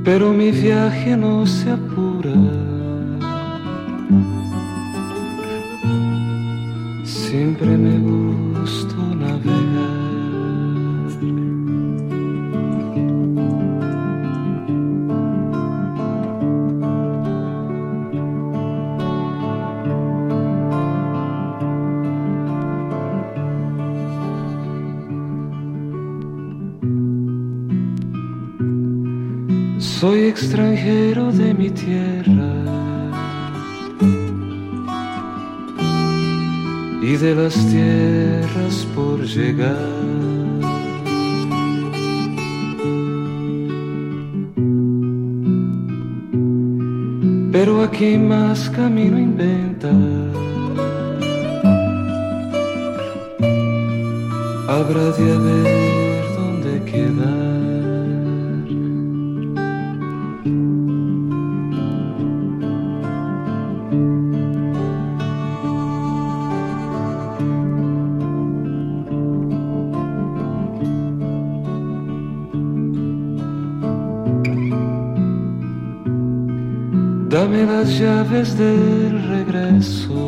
pero mi viaje no se apura. Siempre me gustó navegar. Soy extranjero de mi tierra y de las tierras por llegar. Pero aquí más camino inventa, habrá de haber donde quedar. Dame las llaves del regreso,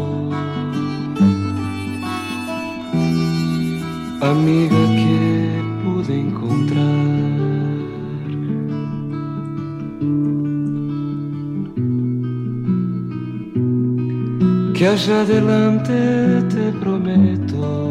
amiga que pude encontrar. Que allá adelante te prometo